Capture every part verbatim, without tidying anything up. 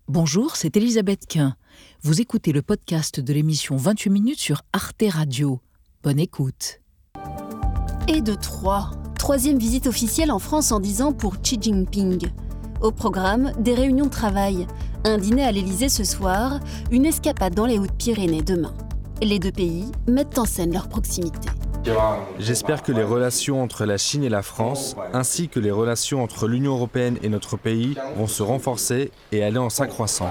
Bonjour, c'est Elisabeth Quint. Vous écoutez le podcast de l'émission vingt-huit minutes sur Arte Radio. Bonne écoute. Et de trois. Troisième visite officielle en France en dix ans pour Xi Jinping. Au programme, des réunions de travail, un dîner à l'Élysée ce soir, une escapade dans les Hautes-Pyrénées demain. Les deux pays mettent en scène leur proximité. J'espère que les relations entre la Chine et la France, ainsi que les relations entre l'Union européenne et notre pays, vont se renforcer et aller en s'accroissant.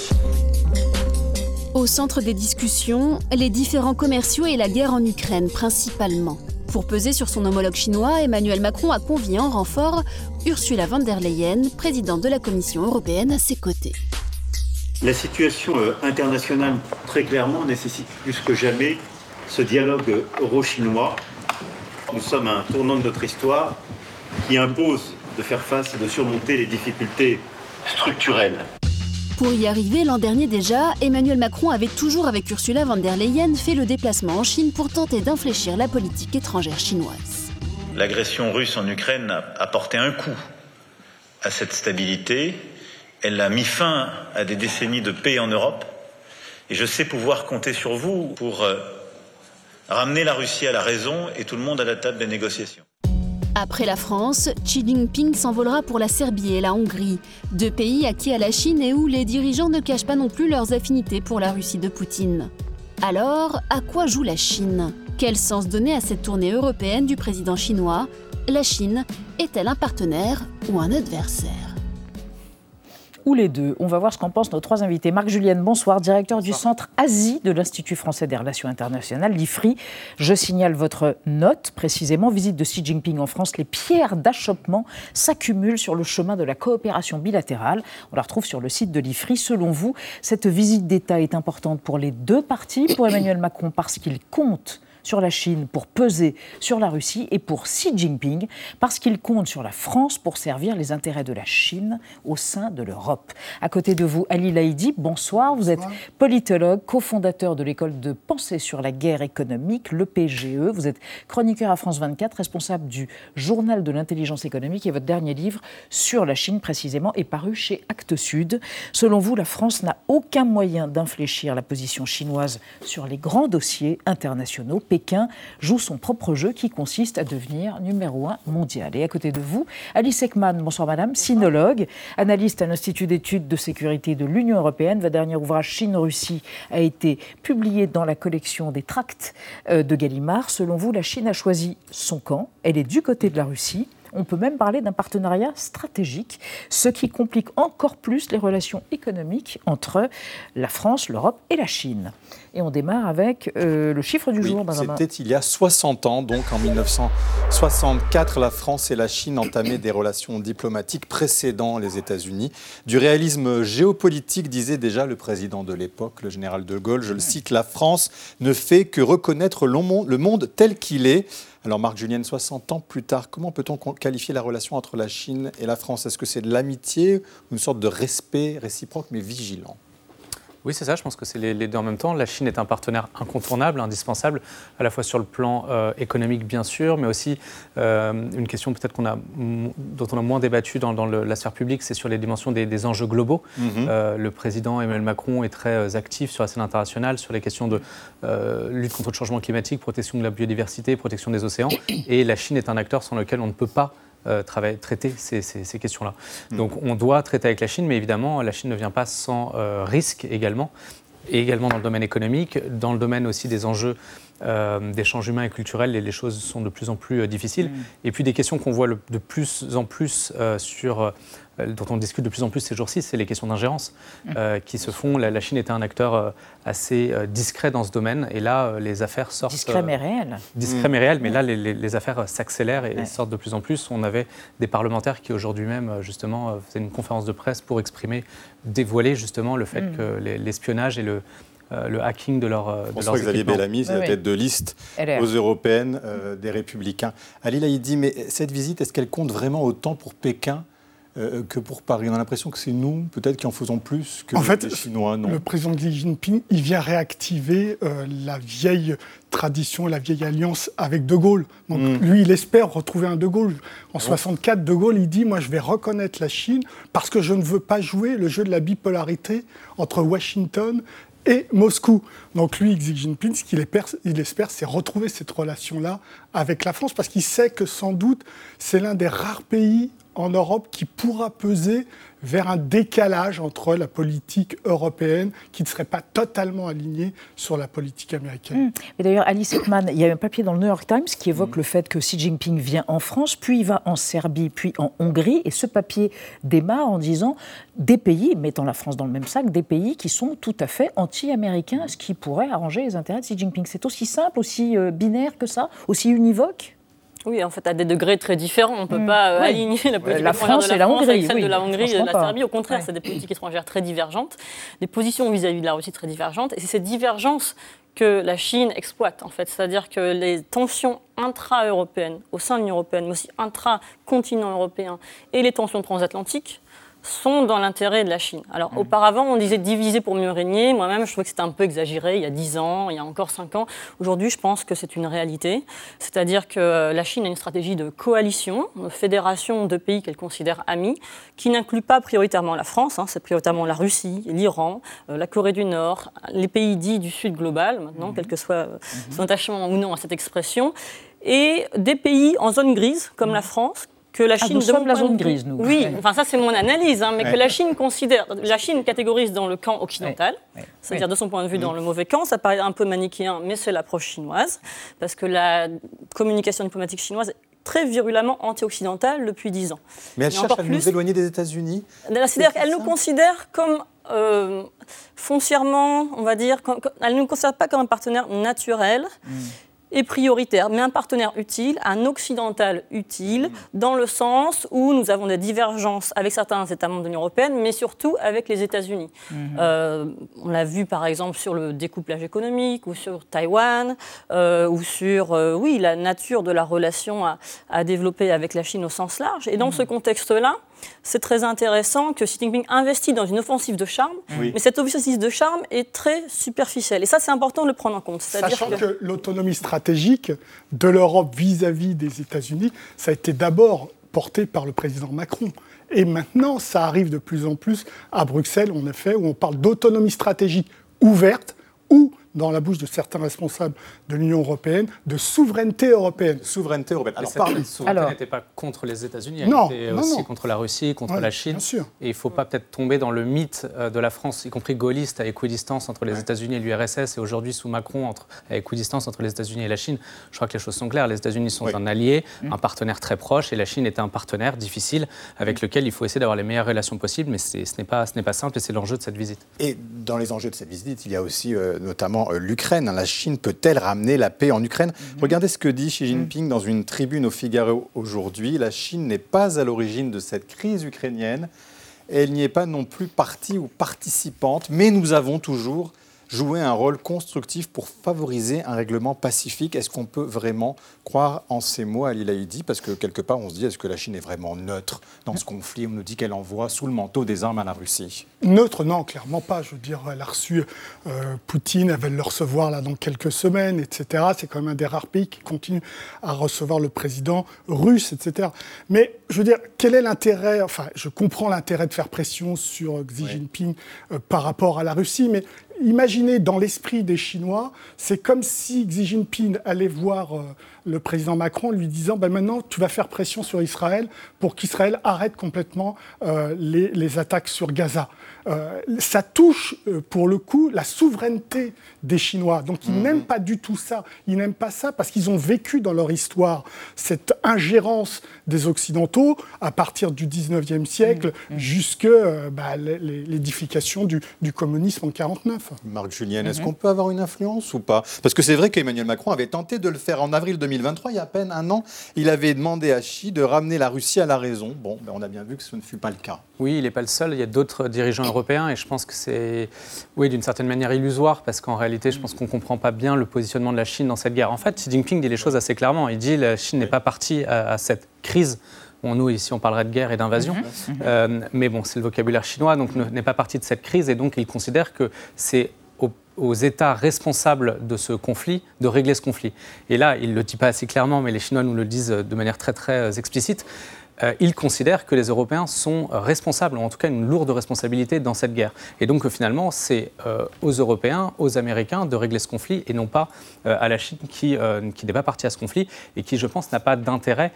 Au centre des discussions, les différends commerciaux et la guerre en Ukraine principalement. Pour peser sur son homologue chinois, Emmanuel Macron a convié en renfort Ursula von der Leyen, présidente de la Commission européenne, à ses côtés. La situation internationale, très clairement, nécessite plus que jamais ce dialogue euro-chinois. Nous sommes à un tournant de notre histoire qui impose de faire face et de surmonter les difficultés structurelles. Pour y arriver, l'an dernier déjà, Emmanuel Macron avait toujours avec Ursula von der Leyen fait le déplacement en Chine pour tenter d'infléchir la politique étrangère chinoise. L'agression russe en Ukraine a porté un coup à cette stabilité. Elle a mis fin à des décennies de paix en Europe. Et je sais pouvoir compter sur vous pour euh, ramener la Russie à la raison et tout le monde à la table des négociations. Après la France, Xi Jinping s'envolera pour la Serbie et la Hongrie, deux pays acquis à la Chine et où les dirigeants ne cachent pas non plus leurs affinités pour la Russie de Poutine. Alors, à quoi joue la Chine ? Quel sens donner à cette tournée européenne du président chinois ? La Chine est-elle un partenaire ou un adversaire ? Ou les deux. On va voir ce qu'en pensent nos trois invités. Marc Julienne, bonsoir, directeur du Centre Asie de l'Institut français des relations internationales, l'I F R I. Je signale votre note, précisément, visite de Xi Jinping en France. Les pierres d'achoppement s'accumulent sur le chemin de la coopération bilatérale. On la retrouve sur le site de l'I F R I. Selon vous, cette visite d'État est importante pour les deux parties, pour Emmanuel Macron parce qu'il compte sur la Chine pour peser sur la Russie et pour Xi Jinping parce qu'il compte sur la France pour servir les intérêts de la Chine au sein de l'Europe. À côté de vous, Ali Laïdi, bonsoir. Vous êtes politologue, cofondateur de l'école de pensée sur la guerre économique, l'E P G E. Vous êtes chroniqueur à France vingt-quatre, responsable du journal de l'intelligence économique et votre dernier livre sur la Chine précisément est paru chez Actes Sud. Selon vous, la France n'a aucun moyen d'infléchir la position chinoise sur les grands dossiers internationaux. Pékin joue son propre jeu qui consiste à devenir numéro un mondial. Et à côté de vous, Alice Ekman, bonsoir madame, sinologue, analyste à l'Institut d'études de sécurité de l'Union européenne. Votre dernier ouvrage Chine-Russie a été publié dans la collection des tracts de Gallimard. Selon vous, la Chine a choisi son camp, elle est du côté de la Russie. On peut même parler d'un partenariat stratégique, ce qui complique encore plus les relations économiques entre la France, l'Europe et la Chine. Et on démarre avec euh, le chiffre du oui, jour, Benjamin. C'était il y a soixante ans, donc en mille neuf cent soixante-quatre, la France et la Chine entamaient des relations diplomatiques précédant les États-Unis. Du réalisme géopolitique, disait déjà le président de l'époque, le général de Gaulle, je le cite, « La France ne fait que reconnaître le monde tel qu'il est ». Alors Marc Julienne, soixante ans plus tard, comment peut-on qualifier la relation entre la Chine et la France ? Est-ce que c'est de l'amitié ou une sorte de respect réciproque mais vigilant ? Oui, c'est ça, je pense que c'est les, les deux en même temps. La Chine est un partenaire incontournable, indispensable, à la fois sur le plan euh, économique, bien sûr, mais aussi euh, une question peut-être qu'on a, dont on a moins débattu dans, dans le, la sphère publique, c'est sur les dimensions des, des enjeux globaux. Mm-hmm. Euh, le président Emmanuel Macron est très actif sur la scène internationale, sur les questions de euh, lutte contre le changement climatique, protection de la biodiversité, protection des océans. Et la Chine est un acteur sans lequel on ne peut pas Euh, travailler, traiter ces, ces, ces questions-là. Mmh. Donc on doit traiter avec la Chine, mais évidemment, la Chine ne vient pas sans euh, risque également, et également dans le domaine économique, dans le domaine aussi des enjeux euh, d'échanges humains et culturels, les, les choses sont de plus en plus euh, difficiles. Mmh. Et puis des questions qu'on voit le, de plus en plus euh, sur... Euh, dont on discute de plus en plus ces jours-ci, c'est les questions d'ingérence euh, qui se font. La, la Chine était un acteur euh, assez euh, discret dans ce domaine, et là, euh, les affaires sortent... Discret mais réel. Euh, discret mmh. mais réel, mais là, les, les, les affaires s'accélèrent et, ouais. et sortent de plus en plus. On avait des parlementaires qui, aujourd'hui même, justement, euh, faisaient une conférence de presse pour exprimer, dévoiler, justement, le fait mmh. que les, l'espionnage et le... Euh, le hacking de, leur, de leurs Xavier équipements. Bellamy, c'est oui, la tête oui. de liste aux européennes euh, des Républicains. Ali Laïdi, mais cette visite, est-ce qu'elle compte vraiment autant pour Pékin euh, que pour Paris. On a l'impression que c'est nous, peut-être, qui en faisons plus que en fait, les Chinois, non ? Le président Xi Jinping, il vient réactiver euh, la vieille tradition, la vieille alliance avec De Gaulle. Donc mm. lui, il espère retrouver un De Gaulle. En soixante-quatre, De Gaulle, il dit « Moi, je vais reconnaître la Chine parce que je ne veux pas jouer le jeu de la bipolarité entre Washington et Moscou. » Donc lui, Xi Jinping, ce qu'il espère, il espère, c'est retrouver cette relation-là avec la France, parce qu'il sait que sans doute, c'est l'un des rares pays en Europe qui pourra peser vers un décalage entre la politique européenne qui ne serait pas totalement alignée sur la politique américaine. Mmh. Et d'ailleurs, Alice Ekman, il y a un papier dans le New York Times qui évoque mmh. le fait que Xi Jinping vient en France, puis il va en Serbie, puis en Hongrie, et ce papier démarre en disant des pays, mettant la France dans le même sac, des pays qui sont tout à fait anti-américains, ce qui pourrait arranger les intérêts de Xi Jinping. C'est aussi simple, aussi euh, binaire que ça, aussi univoque ? Oui, en fait, à des degrés très différents. On ne peut mmh. pas euh, oui. aligner la politique la étrangère France de la, et la France Hongrie, avec celle oui, de la Hongrie et de la pas. Serbie. Au contraire, ouais. c'est des politiques étrangères très divergentes, des positions vis-à-vis de la Russie très divergentes. Et c'est cette divergence que la Chine exploite, en fait. C'est-à-dire que les tensions intra-européennes, au sein de l'Union européenne, mais aussi intra-continent européen, et les tensions transatlantiques, sont dans l'intérêt de la Chine. Alors, mmh. auparavant, on disait diviser pour mieux régner. Moi-même, je trouvais que c'était un peu exagéré il y a dix ans, il y a encore cinq ans. Aujourd'hui, je pense que c'est une réalité. C'est-à-dire que la Chine a une stratégie de coalition, de fédération de pays qu'elle considère amis, qui n'inclut pas prioritairement la France, hein, c'est prioritairement la Russie, l'Iran, euh, la Corée du Nord, les pays dits du Sud global, maintenant, mmh. quel que soit euh, mmh. son attachement ou non à cette expression, et des pays en zone grise, comme mmh. la France, que la Chine, ah, nous sommes la zone grise, nous. Oui, ouais. enfin ça c'est mon analyse, hein, mais ouais. que la Chine considère, la Chine catégorise dans le camp occidental, ouais. Ouais. c'est-à-dire ouais. de son point de vue dans le mauvais camp. Ça paraît un peu manichéen, mais c'est l'approche chinoise, parce que la communication diplomatique chinoise est très virulemment anti-occidentale depuis dix ans. Mais elle Et cherche à plus, nous éloigner des États-Unis. C'est-à-dire qu'elle nous considère comme euh, foncièrement, on va dire, comme, comme, elle ne nous considère pas comme un partenaire naturel. Mm. et prioritaire, mais un partenaire utile, un occidental utile, mmh. dans le sens où nous avons des divergences avec certains États membres de l'Union européenne, mais surtout avec les États-Unis. Mmh. Euh, on l'a vu par exemple sur le découplage économique, ou sur Taïwan, euh, ou sur euh, oui, la nature de la relation à, à développer avec la Chine au sens large. Et dans mmh. ce contexte-là, c'est très intéressant que Xi Jinping investit dans une offensive de charme, oui. mais cette offensive de charme est très superficielle. Et ça, c'est important de le prendre en compte. Sachant que... que l'autonomie stratégique de l'Europe vis-à-vis des États-Unis, ça a été d'abord porté par le président Macron. Et maintenant, ça arrive de plus en plus à Bruxelles, en effet, où on parle d'autonomie stratégique ouverte, ou dans la bouche de certains responsables de l'Union européenne, de souveraineté européenne. Souveraineté européenne. Alors, cette par... souveraineté n'était pas contre les États-Unis, elle non, était non, aussi non. contre la Russie, contre ouais, la Chine. Bien sûr. Et il ne faut pas peut-être tomber dans le mythe de la France, y compris gaulliste, à équidistance entre les ouais. États-Unis et l'U R S S, et aujourd'hui sous Macron, entre, à équidistance entre les États-Unis et la Chine. Je crois que les choses sont claires. Les États-Unis sont oui. un allié, mmh. un partenaire très proche, et la Chine est un partenaire difficile avec lequel il faut essayer d'avoir les meilleures relations possibles, mais c'est, ce n'est pas, ce n'est pas simple, et c'est l'enjeu de cette visite. Et dans les enjeux de cette visite, il y a aussi euh, notamment euh, l'Ukraine. La Chine peut-elle ramener la paix en Ukraine ? Mmh. Regardez ce que dit Xi Jinping mmh. dans une tribune au Figaro aujourd'hui. La Chine n'est pas à l'origine de cette crise ukrainienne. Elle n'y est pas non plus partie ou participante, mais nous avons toujours joué un rôle constructif pour favoriser un règlement pacifique. Est-ce qu'on peut vraiment croire en ces mots, Ali Laïdi ? Parce que quelque part, on se dit, est-ce que la Chine est vraiment neutre dans ce conflit ? On nous dit qu'elle envoie sous le manteau des armes à la Russie. Neutre, non, clairement pas. Je veux dire, elle a reçu euh, Poutine, elle va le recevoir là dans quelques semaines, et cetera. C'est quand même un des rares pays qui continue à recevoir le président russe, et cetera. Mais je veux dire, quel est l'intérêt ? Enfin, je comprends l'intérêt de faire pression sur Xi oui. Jinping euh, par rapport à la Russie, mais imaginez, dans l'esprit des Chinois, c'est comme si Xi Jinping allait voir euh, le président Macron lui disant ben « maintenant, tu vas faire pression sur Israël pour qu'Israël arrête complètement euh, les, les attaques sur Gaza. Euh, » Ça touche, euh, pour le coup, la souveraineté des Chinois. Donc, ils mmh. n'aiment pas du tout ça. Ils n'aiment pas ça parce qu'ils ont vécu dans leur histoire cette ingérence des Occidentaux à partir du dix-neuvième siècle mmh. jusque euh, bah, l'édification du, du communisme en quarante-neuf. Marc Julien, mm-hmm. est-ce qu'on peut avoir une influence ou pas ? Parce que c'est vrai qu'Emmanuel Macron avait tenté de le faire en avril deux mille vingt-trois, il y a à peine un an. Il avait demandé à Xi de ramener la Russie à la raison. Bon, ben on a bien vu que ce ne fut pas le cas. Oui, il n'est pas le seul. Il y a d'autres dirigeants européens et je pense que c'est, oui, d'une certaine manière illusoire parce qu'en réalité, je pense qu'on ne comprend pas bien le positionnement de la Chine dans cette guerre. En fait, Xi Jinping dit les choses assez clairement. Il dit que la Chine n'est pas partie à, à cette crise Bon, nous, ici, on parlerait de guerre et d'invasion. Mmh. Euh, mais bon, c'est le vocabulaire chinois, donc n'est pas partie de cette crise. Et donc, il considère que c'est aux, aux États responsables de ce conflit de régler ce conflit. Et là, il ne le dit pas assez clairement, mais les Chinois nous le disent de manière très, très explicite. Euh, il considère que les Européens sont responsables, ou en tout cas une lourde responsabilité dans cette guerre. Et donc euh, finalement, c'est euh, aux Européens, aux Américains de régler ce conflit et non pas euh, à la Chine qui, euh, qui n'est pas partie à ce conflit et qui, je pense, n'a pas d'intérêt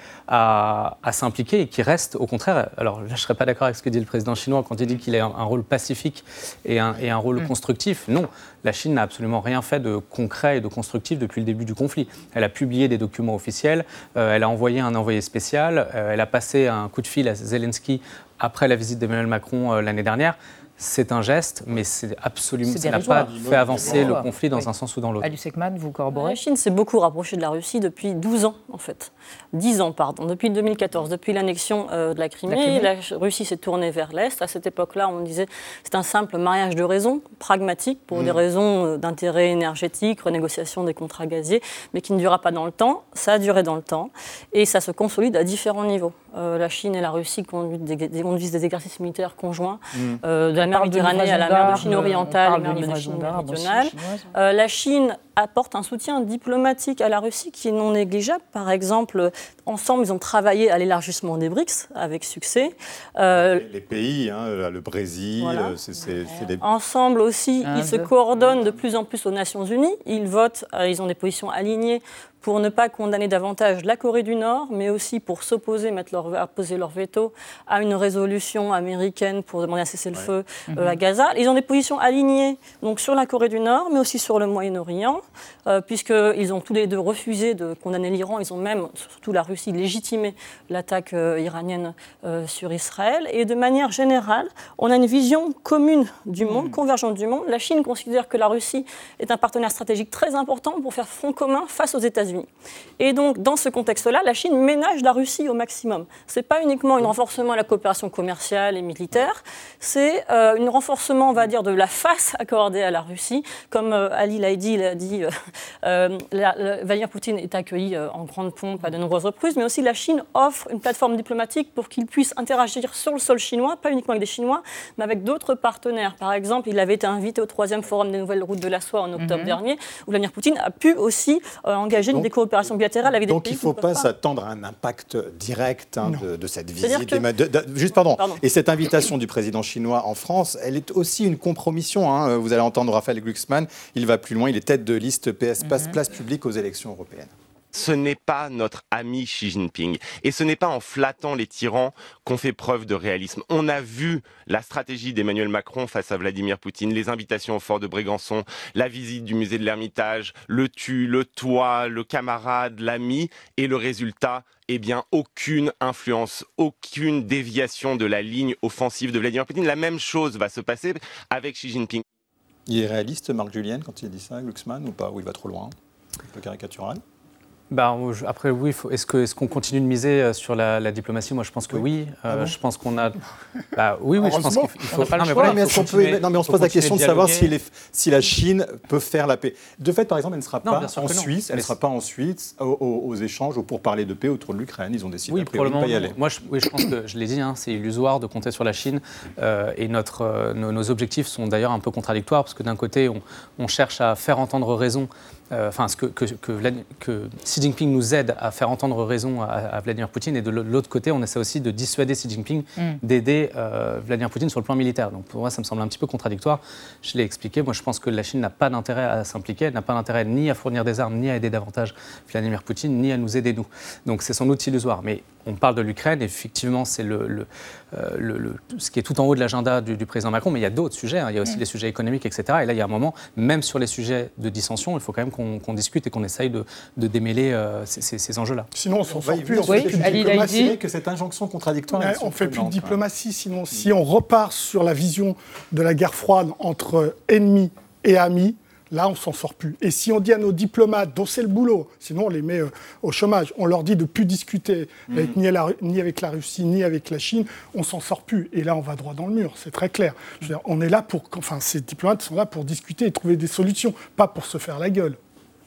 à, à s'impliquer et qui reste au contraire. Alors là, je ne serais pas d'accord avec ce que dit le président chinois quand il dit qu'il a un, un rôle pacifique et un, et un rôle mmh. constructif. Non, la Chine n'a absolument rien fait de concret et de constructif depuis le début du conflit. Elle a publié des documents officiels, euh, elle a envoyé un envoyé spécial, euh, elle a passé un coup de fil à Zelensky après la visite d'Emmanuel Macron euh, l'année dernière. C'est un geste, mais c'est absolument, ça n'a pas fait avancer le conflit dans oui. un sens ou dans l'autre. Alice Ekman, vous corroborez ? La Chine s'est beaucoup rapprochée de la Russie depuis douze ans, en fait. dix ans, pardon, depuis deux mille quatorze, depuis l'annexion euh, de la Crimée. La, Crimée. La Russie s'est tournée vers l'Est. À cette époque-là, on disait que c'est un simple mariage de raisons, pragmatique, pour mmh. des raisons euh, d'intérêt énergétique, renégociation des contrats gaziers, mais qui ne durera pas dans le temps. Ça a duré dans le temps, et ça se consolide à différents niveaux. Euh, la Chine et la Russie conduisent des, des, conduisent des exercices militaires conjoints, mmh. euh, de la mer Méditerranée à la mer de Chine orientale, la mer de Chine méridionale. Euh, la Chine apporte un soutien diplomatique à la Russie qui est non négligeable. Par exemple, ensemble, ils ont travaillé à l'élargissement des BRICS avec succès. Euh, les, les pays, hein, le Brésil, voilà. c'est, c'est, c'est des... Ensemble aussi, Un, ils deux. se coordonnent de plus en plus aux Nations Unies. Ils votent, euh, ils ont des positions alignées pour ne pas condamner davantage la Corée du Nord, mais aussi pour s'opposer, mettre leur, à poser leur veto à une résolution américaine pour demander un cessez-le-feu ouais. euh, à Gaza. Ils ont des positions alignées donc, sur la Corée du Nord, mais aussi sur le Moyen-Orient, euh, puisqu'ils ont tous les deux refusé de condamner l'Iran. Ils ont même, surtout la Russie, légitimé l'attaque euh, iranienne euh, sur Israël. Et de manière générale, on a une vision commune du monde, mmh. convergente du monde. La Chine considère que la Russie est un partenaire stratégique très important pour faire front commun face aux États-Unis. Et donc, dans ce contexte-là, la Chine ménage la Russie au maximum. Ce n'est pas uniquement un renforcement de la coopération commerciale et militaire, c'est euh, un renforcement, on va dire, de la face accordée à la Russie. Comme euh, Ali l'a dit, il a dit euh, euh, la, la, Vladimir Poutine est accueilli euh, en grande pompe à de nombreuses reprises, mais aussi la Chine offre une plateforme diplomatique pour qu'il puisse interagir sur le sol chinois, pas uniquement avec des Chinois, mais avec d'autres partenaires. Par exemple, il avait été invité au troisième forum des nouvelles routes de la soie en octobre mm-hmm. dernier, où Vladimir Poutine a pu aussi euh, engager une des coopérations bilatérales avec des donc pays. Donc il ne faut pas, pas s'attendre à un impact direct hein, de, de cette visite. Que... De, de, juste, pardon. pardon. Et cette invitation du président chinois en France, elle est aussi une compromission. Hein. Vous allez entendre Raphaël Glucksmann, il va plus loin, il est tête de liste P S, mm-hmm. place publique aux élections européennes. Ce n'est pas notre ami Xi Jinping. Et ce n'est pas en flattant les tyrans qu'on fait preuve de réalisme. On a vu la stratégie d'Emmanuel Macron face à Vladimir Poutine, les invitations au fort de Brégançon, la visite du musée de l'Ermitage, le tu, le toi, le camarade, l'ami, et le résultat, eh bien, aucune influence, aucune déviation de la ligne offensive de Vladimir Poutine. La même chose va se passer avec Xi Jinping. Il est réaliste, Marc Julien, quand il dit ça, Glucksmann, ou pas? Ou il va trop loin? Un peu caricatural? Bah, après, oui, faut, est-ce, que, est-ce qu'on continue de miser sur la, la diplomatie? Moi, je pense que oui. oui. Euh, ah bon je pense qu'on a... Bah, oui, oui, je pense qu'il faut... Pas non, mais, voilà, mais, est-ce qu'on peut... non, mais on se pose la question de, de savoir si, les... si la Chine peut faire la paix. De fait, par exemple, elle ne sera pas non, en Suisse, elle ne sera pas en Suisse aux, aux, aux échanges ou pour parler de paix autour de l'Ukraine. Ils ont décidé oui, de ne pas y aller. Moi, je, oui, je pense que, je l'ai dit, hein, c'est illusoire de compter sur la Chine. Euh, et notre, euh, nos, nos objectifs sont d'ailleurs un peu contradictoires, parce que d'un côté, on, on cherche à faire entendre raison, enfin, euh, que, que, que, Vlad... que Xi Jinping nous aide à faire entendre raison à, à Vladimir Poutine, et de l'autre côté, on essaie aussi de dissuader Xi Jinping mm. d'aider euh, Vladimir Poutine sur le plan militaire. Donc pour moi, ça me semble un petit peu contradictoire. Je l'ai expliqué, moi je pense que la Chine n'a pas d'intérêt à s'impliquer, elle n'a pas d'intérêt ni à fournir des armes, ni à aider davantage Vladimir Poutine, ni à nous aider nous. Donc c'est sans doute illusoire. Mais on parle de l'Ukraine, effectivement, c'est le, le, euh, le, le, ce qui est tout en haut de l'agenda du, du président Macron, mais il y a d'autres sujets, hein. Il y a aussi mm. les sujets économiques, et cetera. Et là, il y a un moment, même sur les sujets de dissension, il faut quand même qu'on, qu'on discute et qu'on essaye de, de démêler euh, ces, ces, ces enjeux-là. Sinon, on s'en sort plus. On oui, fait dit que cette injonction contradictoire. On ne fait plus de diplomatie. Sinon, si on repart sur la vision de la guerre froide entre ennemis et amis, là, on ne s'en sort plus. Et si on dit à nos diplomates, dont c'est le boulot, sinon on les met euh, au chômage, on leur dit de ne plus discuter mmh. avec, ni, la, ni avec la Russie, ni avec la Chine, on ne s'en sort plus. Et là, on va droit dans le mur, c'est très clair. Je veux dire, on est là pour, enfin, ces diplomates sont là pour discuter et trouver des solutions, pas pour se faire la gueule.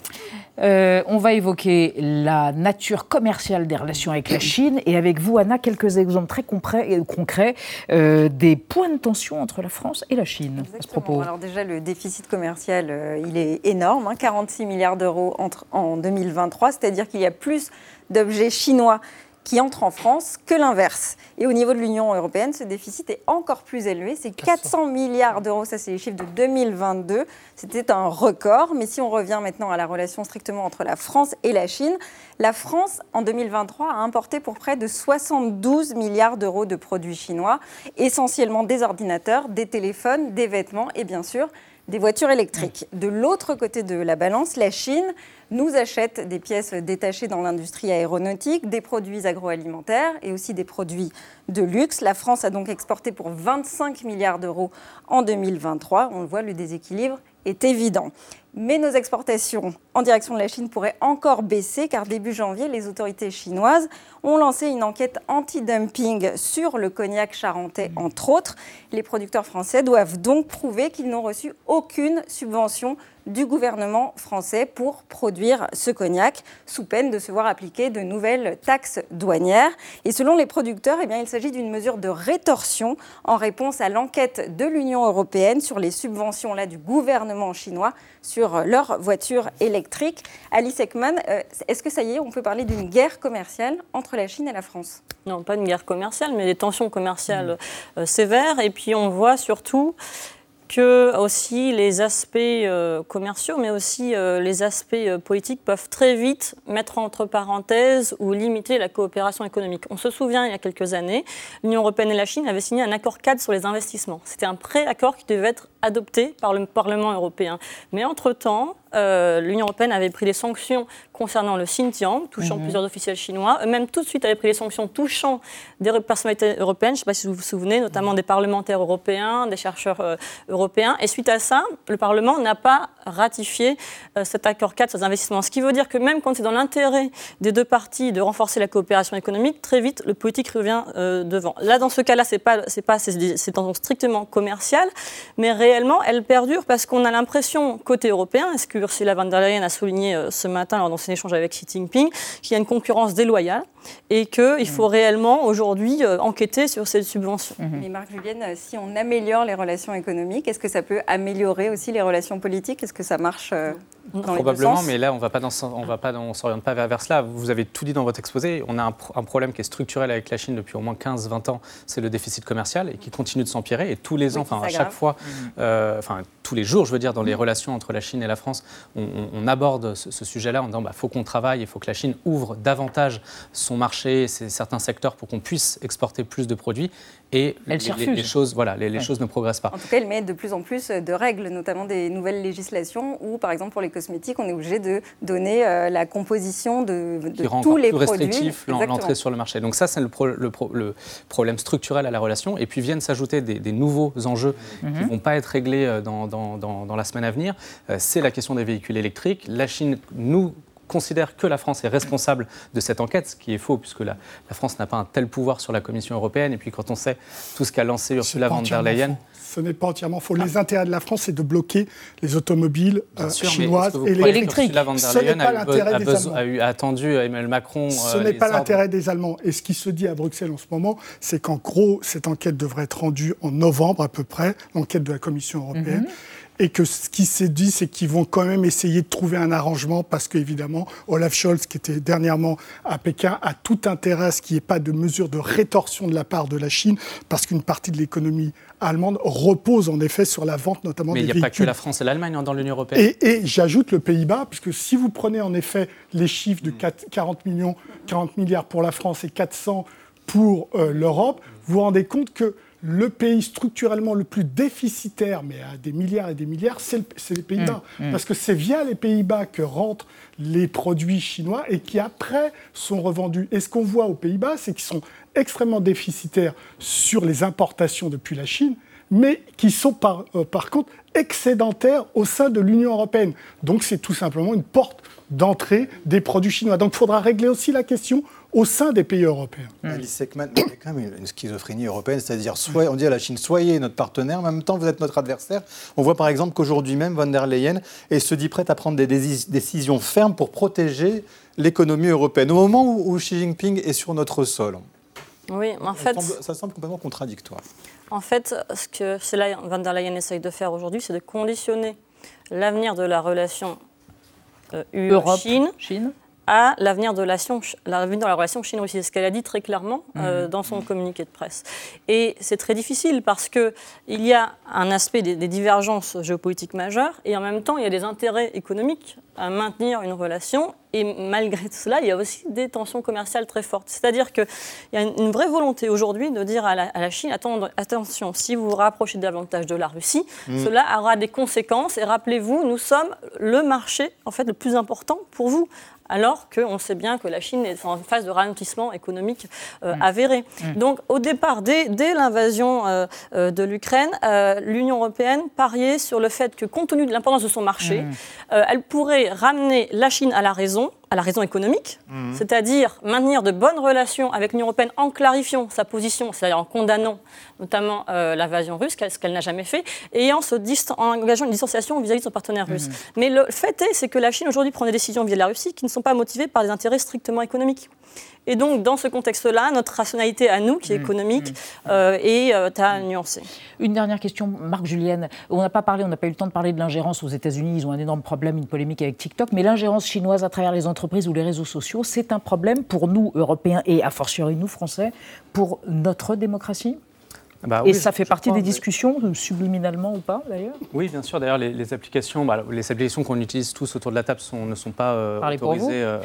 Euh, on va évoquer la nature commerciale des relations avec la Chine et avec vous, Anna, quelques exemples très concrets, concrets euh, des points de tension entre la France et la Chine. Exactement. À ce propos. Alors déjà, le déficit commercial, euh, il est énorme, hein, quarante-six milliards d'euros entre, en deux mille vingt-trois, c'est-à-dire qu'il y a plus d'objets chinois qui entrent en France que l'inverse. Et au niveau de l'Union européenne, ce déficit est encore plus élevé. C'est quatre cents milliards d'euros, ça c'est les chiffres de deux mille vingt-deux. C'était un record. Mais si on revient maintenant à la relation strictement entre la France et la Chine, la France, en deux mille vingt-trois, a importé pour près de soixante-douze milliards d'euros de produits chinois, essentiellement des ordinateurs, des téléphones, des vêtements et bien sûr des voitures électriques. De l'autre côté de la balance, la Chine nous achète des pièces détachées dans l'industrie aéronautique, des produits agroalimentaires et aussi des produits de luxe. La France a donc exporté pour vingt-cinq milliards d'euros en deux mille vingt-trois. On le voit, le déséquilibre est évident. Mais nos exportations en direction de la Chine pourraient encore baisser car début janvier, les autorités chinoises ont lancé une enquête anti-dumping sur le cognac charentais, entre autres. Les producteurs français doivent donc prouver qu'ils n'ont reçu aucune subvention du gouvernement français pour produire ce cognac, sous peine de se voir appliquer de nouvelles taxes douanières. Et selon les producteurs, eh bien, il s'agit d'une mesure de rétorsion en réponse à l'enquête de l'Union européenne sur les subventions là, du gouvernement chinois sur leurs voitures électriques. Alice Ekman, euh, est-ce que ça y est, on peut parler d'une guerre commerciale entre la Chine et la France ? Non, pas une guerre commerciale, mais des tensions commerciales mmh. euh, sévères. Et puis on voit surtout que aussi les aspects euh, commerciaux, mais aussi euh, les aspects euh, politiques peuvent très vite mettre entre parenthèses ou limiter la coopération économique. On se souvient, il y a quelques années, l'Union européenne et la Chine avaient signé un accord cadre sur les investissements. C'était un pré-accord qui devait être adopté par le Parlement européen. Mais entre-temps, euh, l'Union européenne avait pris des sanctions concernant le Xinjiang, touchant mmh. plusieurs officiels chinois. Eux-mêmes, tout de suite, avaient pris des sanctions touchant des personnalités européennes. Je ne sais pas si vous vous souvenez, notamment mmh. des parlementaires européens, des chercheurs euh, européens. Et suite à ça, le Parlement n'a pas ratifié euh, cet accord cadre sur les investissements. Ce qui veut dire que même quand c'est dans l'intérêt des deux parties de renforcer la coopération économique, très vite, le politique revient euh, devant. Là, dans ce cas-là, c'est pas, c'est pas, c'est, c'est strictement commercial, mais réellement, elle perdure parce qu'on a l'impression, côté européen, et ce que Ursula von der Leyen a souligné euh, ce matin lors de son échange avec Xi Jinping, qu'il y a une concurrence déloyale et qu'il faut mmh. réellement aujourd'hui euh, enquêter sur ces subventions. Mmh. Mais Marc-Julienne, si on améliore les relations économiques, est-ce que ça peut améliorer aussi les relations politiques ? Est-ce que ça marche euh, dans Probablement, les deux sens ? mais là, on va pas dans, on va pas dans, on s'oriente pas vers, vers cela. Vous avez tout dit dans votre exposé. On a un, un problème qui est structurel avec la Chine depuis au moins quinze à vingt ans, c'est le déficit commercial et qui continue de s'empirer. Et tous les ans, enfin oui, à chaque grave. fois, mmh. euh, enfin tous les jours, je veux dire, dans les mmh. relations entre la Chine et la France, on, on, on aborde ce, ce sujet-là en disant bah, faut qu'on travaille, il faut que la Chine ouvre davantage son marché, ses, certains secteurs pour qu'on puisse exporter plus de produits. Et les, les, les choses, voilà, les, les ouais. choses ne progressent pas. En tout cas, elle met de plus en plus de règles, notamment des nouvelles législations où, par exemple, pour les cosmétiques, on est obligé de donner euh, la composition de, de qui rend tous les plus produits. restrictif l'entrée sur le marché. Donc ça, c'est le, pro, le, pro, le problème structurel à la relation. Et puis viennent s'ajouter des, des nouveaux enjeux mm-hmm. qui ne vont pas être réglés dans, dans, dans, dans la semaine à venir. Euh, c'est la question des véhicules électriques. La Chine nous considère que la France est responsable de cette enquête, ce qui est faux, puisque la, la France n'a pas un tel pouvoir sur la Commission européenne. Et puis quand on sait tout ce qu'a lancé Ursula von der Leyen... Ce n'est pas entièrement faux. Les intérêts de la France, c'est de bloquer les automobiles euh, sûr, chinoises et les électriques. Ursula von der Leyen a, a, a, a, eu, a attendu Emmanuel Macron... Ce euh, n'est pas ordres. l'intérêt des Allemands. Et ce qui se dit à Bruxelles en ce moment, c'est qu'en gros, cette enquête devrait être rendue en novembre à peu près, l'enquête de la Commission européenne. Mm-hmm. Et que ce qui s'est dit, c'est qu'ils vont quand même essayer de trouver un arrangement parce qu'évidemment, Olaf Scholz, qui était dernièrement à Pékin, a tout intérêt à ce qu'il n'y ait pas de mesure de rétorsion de la part de la Chine parce qu'une partie de l'économie allemande repose en effet sur la vente notamment Mais des véhicules. Mais il n'y a pas que la France et l'Allemagne dans l'Union européenne. Et, et j'ajoute le Pays-Bas, puisque si vous prenez en effet les chiffres de quarante millions, quarante milliards pour la France et quatre cents pour euh, l'Europe, vous vous rendez compte que le pays structurellement le plus déficitaire, mais à des milliards et des milliards, c'est, le, c'est les Pays-Bas. Mmh, mmh. Parce que c'est via les Pays-Bas que rentrent les produits chinois et qui après sont revendus. Et ce qu'on voit aux Pays-Bas, c'est qu'ils sont extrêmement déficitaires sur les importations depuis la Chine, mais qui sont par, euh, par contre excédentaires au sein de l'Union européenne. Donc c'est tout simplement une porte d'entrée des produits chinois. Donc il faudra régler aussi la question au sein des pays européens. Mmh. Alice Seckman, il y a quand même une schizophrénie européenne, c'est-à-dire soit on dit à la Chine, soyez notre partenaire, mais en même temps vous êtes notre adversaire. On voit par exemple qu'aujourd'hui même, von der Leyen elle se dit prête à prendre des décisions fermes pour protéger l'économie européenne, au moment où, où Xi Jinping est sur notre sol. Oui, en fait... Ça semble, ça semble complètement contradictoire. En fait, ce que von der Leyen essaye de faire aujourd'hui, c'est de conditionner l'avenir de la relation euh, U E-Chine Chine. à l'avenir de, la, l'avenir de la relation chinoise. C'est ce qu'elle a dit très clairement euh, mmh. dans son communiqué de presse. Et c'est très difficile parce qu'il y a un aspect des, des divergences géopolitiques majeures et en même temps, il y a des intérêts économiques à maintenir une relation. Et malgré cela, il y a aussi des tensions commerciales très fortes. C'est-à-dire qu'il y a une vraie volonté aujourd'hui de dire à la, à la Chine, attends, attention, si vous vous rapprochez davantage de la Russie, mmh. cela aura des conséquences. Et rappelez-vous, nous sommes le marché en fait, le plus important pour vous. Alors qu'on sait bien que la Chine est en phase de ralentissement économique euh, mmh. avéré. Mmh. Donc, au départ, dès, dès l'invasion euh, euh, de l'Ukraine, euh, l'Union européenne pariait sur le fait que, compte tenu de l'importance de son marché, mmh. euh, elle pourrait ramener la Chine à la raison, à la raison économique, mmh. c'est-à-dire maintenir de bonnes relations avec l'Union européenne en clarifiant sa position, c'est-à-dire en condamnant notamment euh, l'invasion russe, ce qu'elle n'a jamais fait, et en, se distan- en engageant une distanciation vis-à-vis de son partenaire mmh. russe. Mais le fait est, c'est que la Chine aujourd'hui prend des décisions vis-à-vis de la Russie qui ne sont pas motivées par des intérêts strictement économiques. Et donc, dans ce contexte-là, notre rationalité à nous, qui est économique, mmh. euh, est euh, à nuancer. Une dernière question, Marc Julienne. On n'a pas parlé, on n'a pas eu le temps de parler de l'ingérence aux États-Unis. Ils ont un énorme problème, une polémique avec TikTok. Mais l'ingérence chinoise à travers les entreprises ou les réseaux sociaux, c'est un problème pour nous, Européens, et a fortiori nous, Français, pour notre démocratie ? Bah, et oui, ça fait partie crois, des discussions, mais... subliminalement ou pas, d'ailleurs ? Oui, bien sûr. D'ailleurs, les, les applications, bah, les applications qu'on utilise tous autour de la table sont, ne sont pas euh, autorisées euh,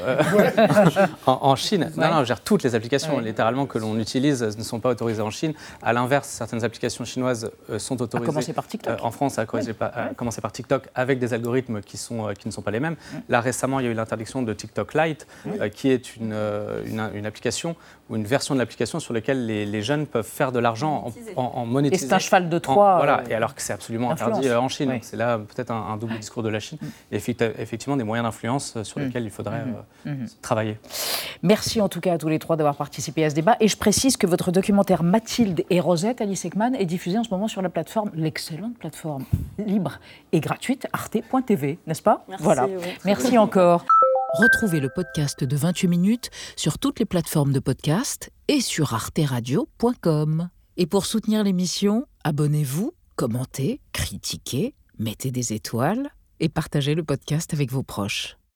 en, en Chine. Ouais. Non, non, je dire, toutes les applications, ouais. littéralement, que l'on utilise ne sont pas autorisées en Chine. À l'inverse, certaines applications chinoises euh, sont autorisées. À commencer par TikTok. Euh, en France, à, ouais. par, à ouais. commencer par TikTok, avec des algorithmes qui, sont, euh, qui ne sont pas les mêmes. Ouais. Là, récemment, il y a eu l'interdiction de TikTok Lite, ouais. euh, qui est une, euh, une, une application ou une version de l'application sur laquelle les, les jeunes peuvent faire de l'argent en, en, en monétisant. C'est un cheval de Troie. En, voilà, et alors que c'est absolument influence. interdit euh, en Chine. Oui. Donc c'est là peut-être un, un double discours de la Chine. Et effectivement des moyens d'influence sur mmh. lesquels il faudrait euh, mmh. travailler. Merci en tout cas à tous les trois d'avoir participé à ce débat. Et je précise que votre documentaire Mathilde et Rosette, Alice Seckman, est diffusé en ce moment sur la plateforme, l'excellente plateforme libre et gratuite, arte point t v, n'est-ce pas ? Merci. Voilà. Oui. Merci encore. Retrouvez le podcast de vingt-huit minutes sur toutes les plateformes de podcast et sur arte radio point com. Et pour soutenir l'émission, abonnez-vous, commentez, critiquez, mettez des étoiles et partagez le podcast avec vos proches.